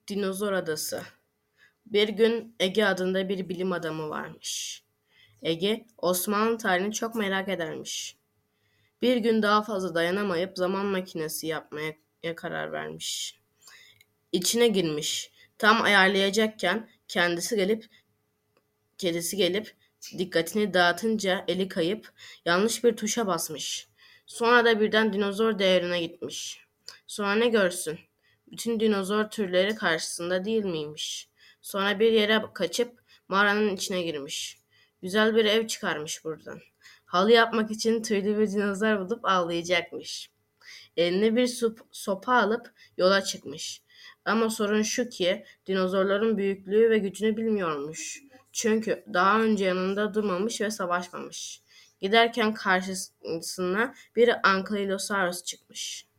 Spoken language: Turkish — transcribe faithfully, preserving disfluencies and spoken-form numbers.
Dinozor Adası. Bir gün Ege adında bir bilim adamı varmış. Ege, Osmanlı tarihini çok merak edermiş. Bir gün daha fazla dayanamayıp zaman makinesi yapmaya karar vermiş. İçine girmiş. Tam ayarlayacakken kendisi gelip kedisi gelip dikkatini dağıtınca eli kayıp yanlış bir tuşa basmış. Sonra da birden dinozor devrine gitmiş. Sonra ne görsün? Bütün dinozor türleri karşısında değil miymiş? Sonra bir yere kaçıp mağaranın içine girmiş. Güzel bir ev çıkarmış buradan. Halı yapmak için tüylü bir dinozor bulup avlayacakmış. Eline bir sup- sopa alıp yola çıkmış. Ama sorun şu ki dinozorların büyüklüğü ve gücünü bilmiyormuş. Çünkü daha önce yanında durmamış ve savaşmamış. Giderken karşısına bir Ankylosaurus çıkmış.